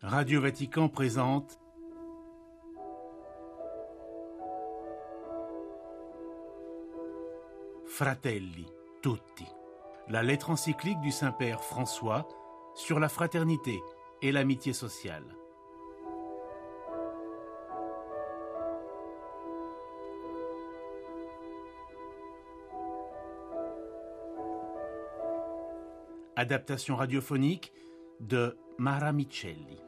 Radio Vatican présente Fratelli Tutti, la lettre encyclique du Saint-Père François sur la fraternité et l'amitié sociale. Adaptation radiophonique de Mara Micelli.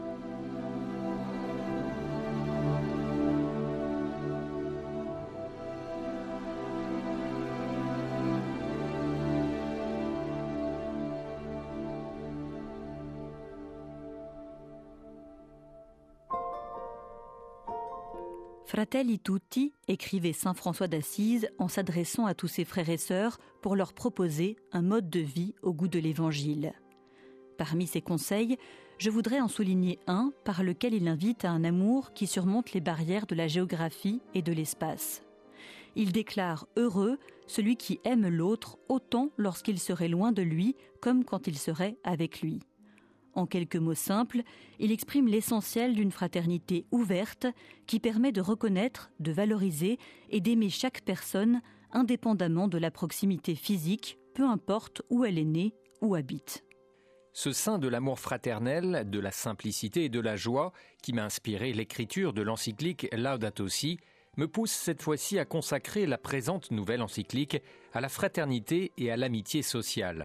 Fratelli Tutti, écrivait saint François d'Assise en s'adressant à tous ses frères et sœurs pour leur proposer un mode de vie au goût de l'Évangile. Parmi ses conseils, je voudrais en souligner un par lequel il invite à un amour qui surmonte les barrières de la géographie et de l'espace. Il déclare heureux celui qui aime l'autre autant lorsqu'il serait loin de lui comme quand il serait avec lui. En quelques mots simples, il exprime l'essentiel d'une fraternité ouverte qui permet de reconnaître, de valoriser et d'aimer chaque personne indépendamment de la proximité physique, peu importe où elle est née ou habite. Ce sein de l'amour fraternel, de la simplicité et de la joie qui m'a inspiré l'écriture de l'encyclique Laudato Si me pousse cette fois-ci à consacrer la présente nouvelle encyclique à la fraternité et à l'amitié sociale.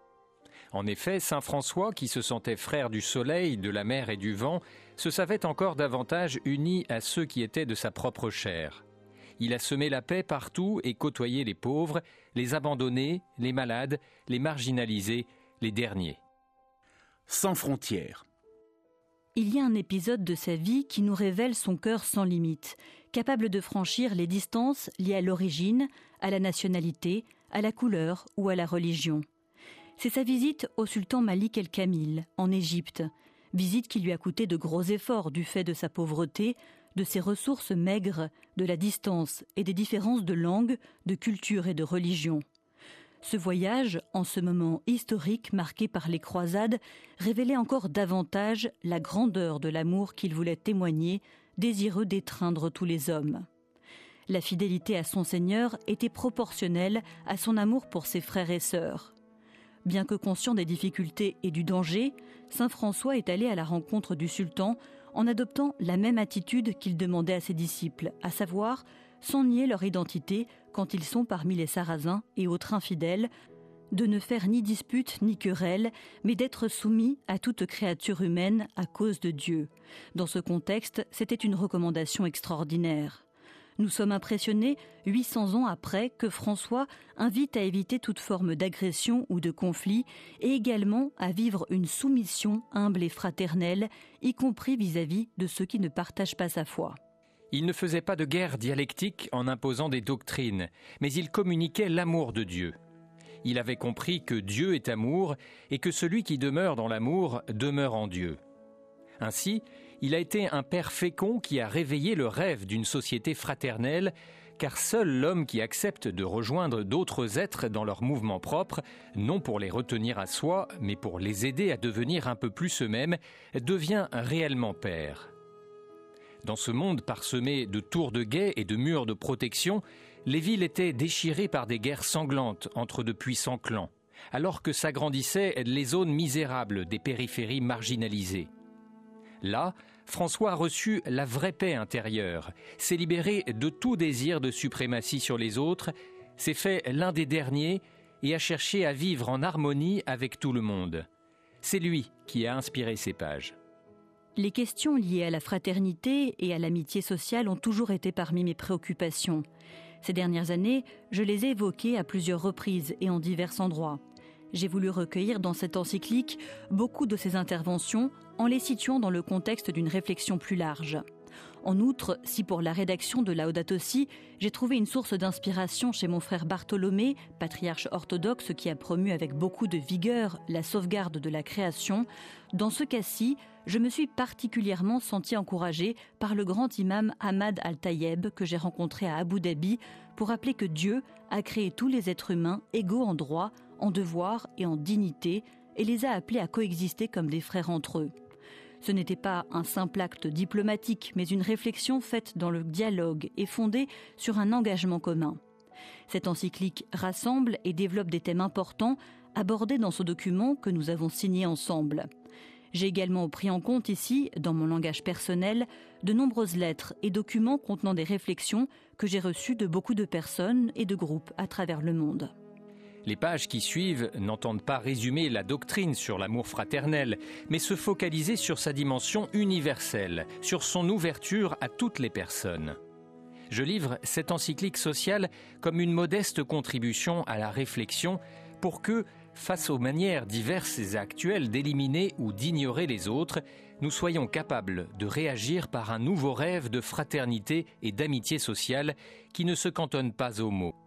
En effet, saint François, qui se sentait frère du soleil, de la mer et du vent, se savait encore davantage uni à ceux qui étaient de sa propre chair. Il a semé la paix partout et côtoyé les pauvres, les abandonnés, les malades, les marginalisés, les derniers. Sans frontières. Il y a un épisode de sa vie qui nous révèle son cœur sans limite, capable de franchir les distances liées à l'origine, à la nationalité, à la couleur ou à la religion. C'est sa visite au sultan Malik el-Kamil, en Égypte, visite qui lui a coûté de gros efforts du fait de sa pauvreté, de ses ressources maigres, de la distance et des différences de langue, de culture et de religion. Ce voyage, en ce moment historique marqué par les croisades, révélait encore davantage la grandeur de l'amour qu'il voulait témoigner, désireux d'étreindre tous les hommes. La fidélité à son Seigneur était proportionnelle à son amour pour ses frères et sœurs. Bien que conscient des difficultés et du danger, saint François est allé à la rencontre du sultan en adoptant la même attitude qu'il demandait à ses disciples, à savoir sans nier leur identité quand ils sont parmi les Sarrasins et autres infidèles, de ne faire ni dispute ni querelle, mais d'être soumis à toute créature humaine à cause de Dieu. Dans ce contexte, c'était une recommandation extraordinaire. Nous sommes impressionnés, 800 ans après, que François invite à éviter toute forme d'agression ou de conflit et également à vivre une soumission humble et fraternelle, y compris vis-à-vis de ceux qui ne partagent pas sa foi. Il ne faisait pas de guerre dialectique en imposant des doctrines, mais il communiquait l'amour de Dieu. Il avait compris que Dieu est amour et que celui qui demeure dans l'amour demeure en Dieu. Ainsi, il a été un père fécond qui a réveillé le rêve d'une société fraternelle, car seul l'homme qui accepte de rejoindre d'autres êtres dans leur mouvement propre, non pour les retenir à soi, mais pour les aider à devenir un peu plus eux-mêmes, devient réellement père. Dans ce monde parsemé de tours de guet et de murs de protection, les villes étaient déchirées par des guerres sanglantes entre de puissants clans, alors que s'agrandissaient les zones misérables des périphéries marginalisées. Là, François a reçu la vraie paix intérieure, s'est libéré de tout désir de suprématie sur les autres, s'est fait l'un des derniers et a cherché à vivre en harmonie avec tout le monde. C'est lui qui a inspiré ces pages. Les questions liées à la fraternité et à l'amitié sociale ont toujours été parmi mes préoccupations. Ces dernières années, je les ai évoquées à plusieurs reprises et en divers endroits. J'ai voulu recueillir dans cette encyclique beaucoup de ces interventions en les situant dans le contexte d'une réflexion plus large. En outre, si pour la rédaction de Laudato Si, j'ai trouvé une source d'inspiration chez mon frère Bartholomé, patriarche orthodoxe qui a promu avec beaucoup de vigueur la sauvegarde de la création, dans ce cas-ci, je me suis particulièrement senti encouragé par le grand imam Ahmad Al-Tayeb que j'ai rencontré à Abu Dhabi pour rappeler que Dieu a créé tous les êtres humains égaux en droit, en devoir et en dignité et les a appelés à coexister comme des frères entre eux. Ce n'était pas un simple acte diplomatique, mais une réflexion faite dans le dialogue et fondée sur un engagement commun. Cette encyclique rassemble et développe des thèmes importants abordés dans ce document que nous avons signé ensemble. J'ai également pris en compte ici, dans mon langage personnel, de nombreuses lettres et documents contenant des réflexions que j'ai reçues de beaucoup de personnes et de groupes à travers le monde. Les pages qui suivent n'entendent pas résumer la doctrine sur l'amour fraternel, mais se focaliser sur sa dimension universelle, sur son ouverture à toutes les personnes. Je livre cette encyclique sociale comme une modeste contribution à la réflexion pour que, face aux manières diverses et actuelles d'éliminer ou d'ignorer les autres, nous soyons capables de réagir par un nouveau rêve de fraternité et d'amitié sociale qui ne se cantonne pas aux mots.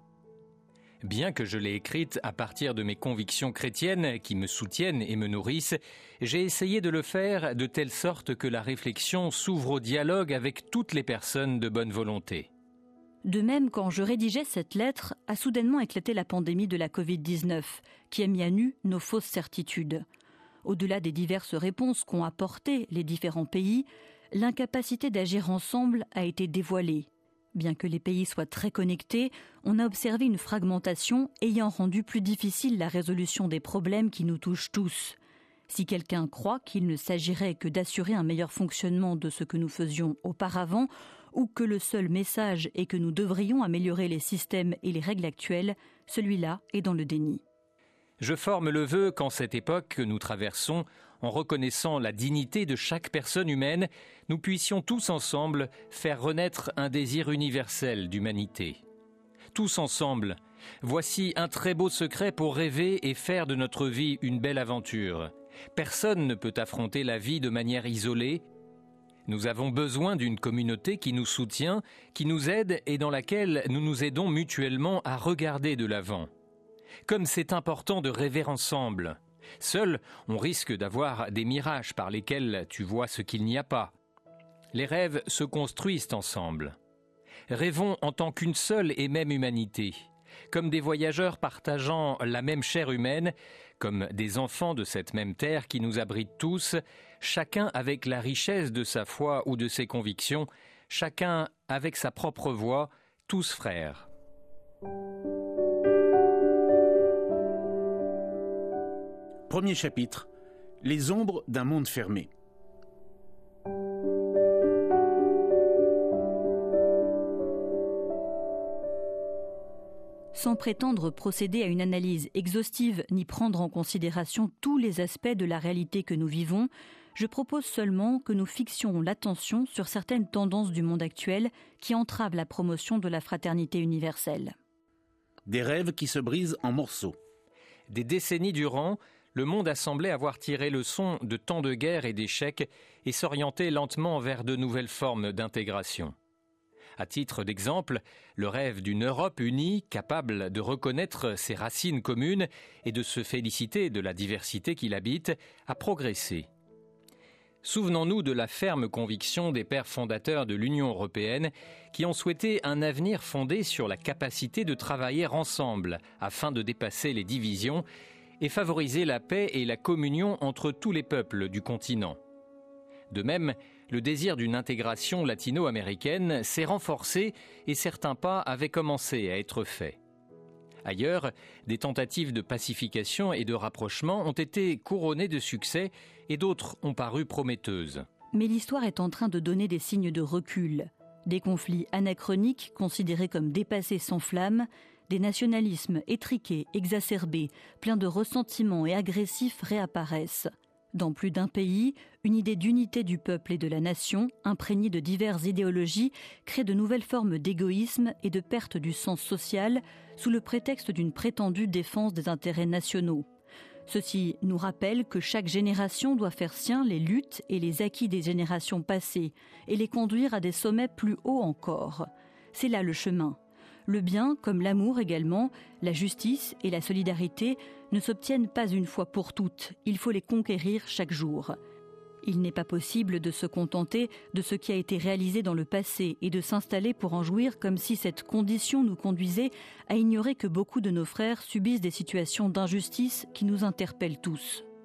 Bien que je l'ai écrite à partir de mes convictions chrétiennes qui me soutiennent et me nourrissent, j'ai essayé de le faire de telle sorte que la réflexion s'ouvre au dialogue avec toutes les personnes de bonne volonté. De même, quand je rédigeais cette lettre, a soudainement éclaté la pandémie de la Covid-19, qui a mis à nu nos fausses certitudes. Au-delà des diverses réponses qu'ont apportées les différents pays, l'incapacité d'agir ensemble a été dévoilée. Bien que les pays soient très connectés, on a observé une fragmentation ayant rendu plus difficile la résolution des problèmes qui nous touchent tous. Si quelqu'un croit qu'il ne s'agirait que d'assurer un meilleur fonctionnement de ce que nous faisions auparavant, ou que le seul message est que nous devrions améliorer les systèmes et les règles actuelles, celui-là est dans le déni. Je forme le vœu qu'en cette époque que nous traversons, en reconnaissant la dignité de chaque personne humaine, nous puissions tous ensemble faire renaître un désir universel d'humanité. Tous ensemble, voici un très beau secret pour rêver et faire de notre vie une belle aventure. Personne ne peut affronter la vie de manière isolée. Nous avons besoin d'une communauté qui nous soutient, qui nous aide et dans laquelle nous nous aidons mutuellement à regarder de l'avant. Comme c'est important de rêver ensemble. Seul, on risque d'avoir des mirages par lesquels tu vois ce qu'il n'y a pas. Les rêves se construisent ensemble. Rêvons en tant qu'une seule et même humanité, comme des voyageurs partageant la même chair humaine, comme des enfants de cette même terre qui nous abrite tous, chacun avec la richesse de sa foi ou de ses convictions, chacun avec sa propre voix, tous frères. Premier chapitre, les ombres d'un monde fermé. Sans prétendre procéder à une analyse exhaustive ni prendre en considération tous les aspects de la réalité que nous vivons, je propose seulement que nous fixions l'attention sur certaines tendances du monde actuel qui entravent la promotion de la fraternité universelle. Des rêves qui se brisent en morceaux. Des décennies durant, le monde a semblé avoir tiré leçon de tant de guerres et d'échecs et s'orienter lentement vers de nouvelles formes d'intégration. À titre d'exemple, le rêve d'une Europe unie, capable de reconnaître ses racines communes et de se féliciter de la diversité qui l'habite, a progressé. Souvenons-nous de la ferme conviction des pères fondateurs de l'Union européenne qui ont souhaité un avenir fondé sur la capacité de travailler ensemble afin de dépasser les divisions et favoriser la paix et la communion entre tous les peuples du continent. De même, le désir d'une intégration latino-américaine s'est renforcé et certains pas avaient commencé à être faits. Ailleurs, des tentatives de pacification et de rapprochement ont été couronnées de succès et d'autres ont paru prometteuses. Mais l'histoire est en train de donner des signes de recul. Des conflits anachroniques considérés comme dépassés s'enflamment, des nationalismes étriqués, exacerbés, pleins de ressentiments et agressifs réapparaissent. Dans plus d'un pays, une idée d'unité du peuple et de la nation, imprégnée de diverses idéologies, crée de nouvelles formes d'égoïsme et de perte du sens social sous le prétexte d'une prétendue défense des intérêts nationaux. Ceci nous rappelle que chaque génération doit faire sien les luttes et les acquis des générations passées et les conduire à des sommets plus hauts encore. C'est là le chemin. Le bien, comme l'amour également, la justice et la solidarité ne s'obtiennent pas une fois pour toutes, il faut les conquérir chaque jour. Il n'est pas possible de se contenter de ce qui a été réalisé dans le passé et de s'installer pour en jouir comme si cette condition nous conduisait à ignorer que beaucoup de nos frères subissent des situations d'injustice qui nous interpellent tous.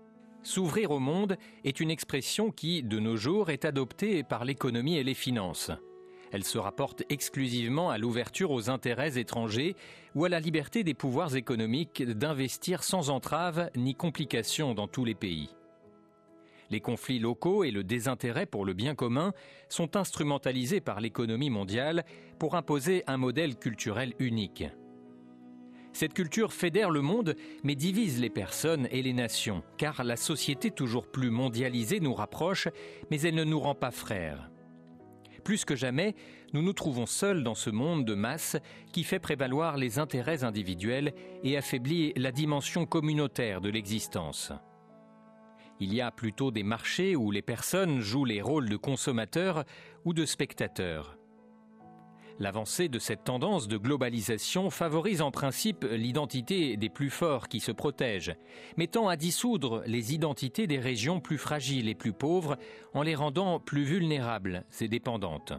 S'ouvrir au monde est une expression qui, de nos jours, est adoptée par l'économie et les finances. Elle se rapporte exclusivement à l'ouverture aux intérêts étrangers ou à la liberté des pouvoirs économiques d'investir sans entrave ni complications dans tous les pays. Les conflits locaux et le désintérêt pour le bien commun sont instrumentalisés par l'économie mondiale pour imposer un modèle culturel unique. Cette culture fédère le monde, mais divise les personnes et les nations, car la société toujours plus mondialisée nous rapproche, mais elle ne nous rend pas frères. Plus que jamais, nous nous trouvons seuls dans ce monde de masse qui fait prévaloir les intérêts individuels et affaiblit la dimension communautaire de l'existence. Il y a plutôt des marchés où les personnes jouent les rôles de consommateurs ou de spectateurs. L'avancée de cette tendance de globalisation favorise en principe l'identité des plus forts qui se protègent, mais tend à dissoudre les identités des régions plus fragiles et plus pauvres en les rendant plus vulnérables et dépendantes.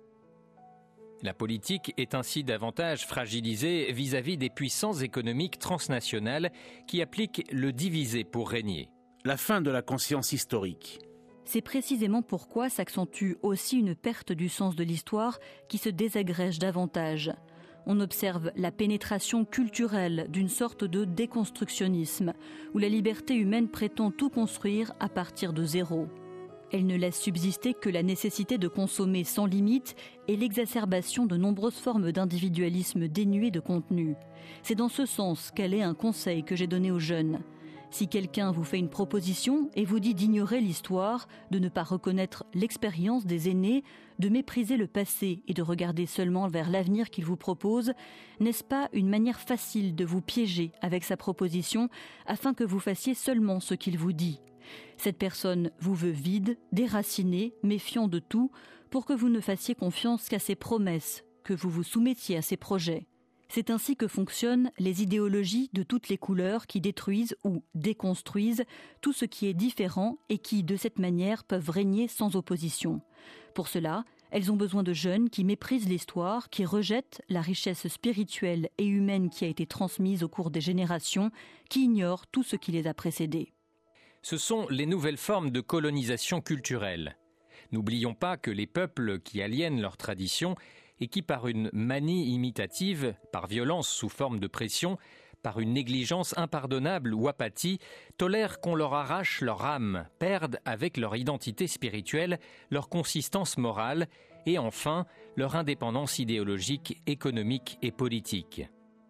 La politique est ainsi davantage fragilisée vis-à-vis des puissances économiques transnationales qui appliquent le diviser pour régner. La fin de la conscience historique. C'est précisément pourquoi s'accentue aussi une perte du sens de l'histoire qui se désagrège davantage. On observe la pénétration culturelle d'une sorte de déconstructionnisme, où la liberté humaine prétend tout construire à partir de zéro. Elle ne laisse subsister que la nécessité de consommer sans limite et l'exacerbation de nombreuses formes d'individualisme dénuées de contenu. C'est dans ce sens qu'elle est un conseil que j'ai donné aux jeunes. Si quelqu'un vous fait une proposition et vous dit d'ignorer l'histoire, de ne pas reconnaître l'expérience des aînés, de mépriser le passé et de regarder seulement vers l'avenir qu'il vous propose, n'est-ce pas une manière facile de vous piéger avec sa proposition afin que vous fassiez seulement ce qu'il vous dit ? Cette personne vous veut vide, déraciné, méfiant de tout, pour que vous ne fassiez confiance qu'à ses promesses, que vous vous soumettiez à ses projets. C'est ainsi que fonctionnent les idéologies de toutes les couleurs qui détruisent ou déconstruisent tout ce qui est différent et qui, de cette manière, peuvent régner sans opposition. Pour cela, elles ont besoin de jeunes qui méprisent l'histoire, qui rejettent la richesse spirituelle et humaine qui a été transmise au cours des générations, qui ignorent tout ce qui les a précédés. Ce sont les nouvelles formes de colonisation culturelle. N'oublions pas que les peuples qui aliènent leurs traditions et qui, par une manie imitative, par violence sous forme de pression, par une négligence impardonnable ou apathie, tolèrent qu'on leur arrache leur âme, perdent avec leur identité spirituelle, leur consistance morale et enfin leur indépendance idéologique, économique et politique.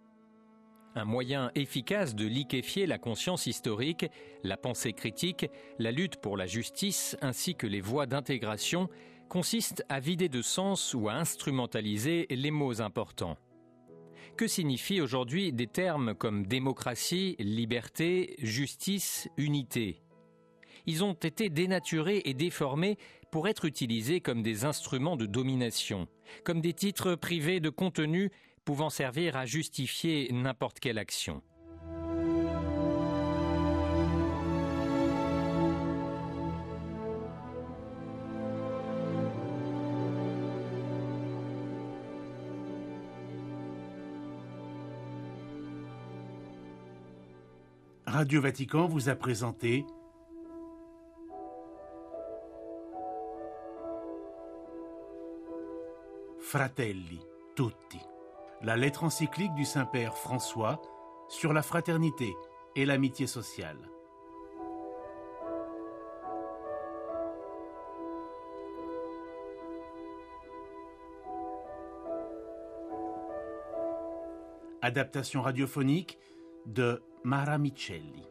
Un moyen efficace de liquéfier la conscience historique, la pensée critique, la lutte pour la justice ainsi que les voies d'intégration consiste à vider de sens ou à instrumentaliser les mots importants. Que signifient aujourd'hui des termes comme démocratie, liberté, justice, unité ? Ils ont été dénaturés et déformés pour être utilisés comme des instruments de domination, comme des titres privés de contenu pouvant servir à justifier n'importe quelle action. Radio Vatican vous a présenté Fratelli Tutti, la lettre encyclique du Saint-Père François sur la fraternité et l'amitié sociale. Adaptation radiophonique de Mara Micelli.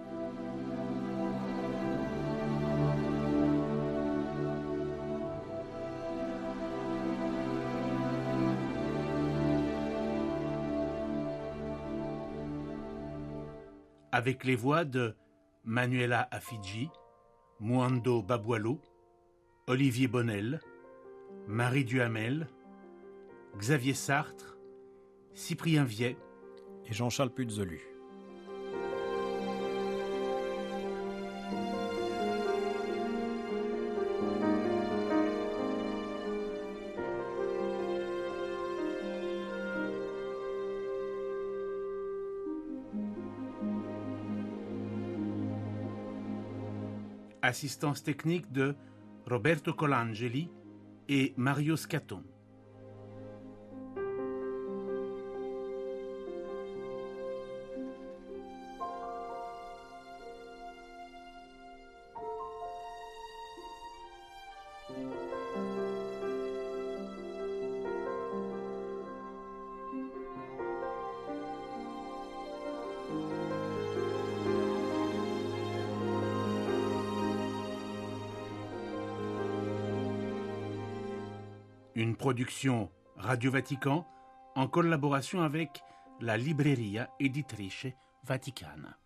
Avec les voix de Manuela Afidji, Mwando Baboualou, Olivier Bonnel, Marie Duhamel, Xavier Sartre, Cyprien Viet et Jean-Charles Puzolu. Assistance technique de Roberto Colangeli et Mario Scaton. Une production Radio Vatican en collaboration avec la Libreria Editrice Vaticana.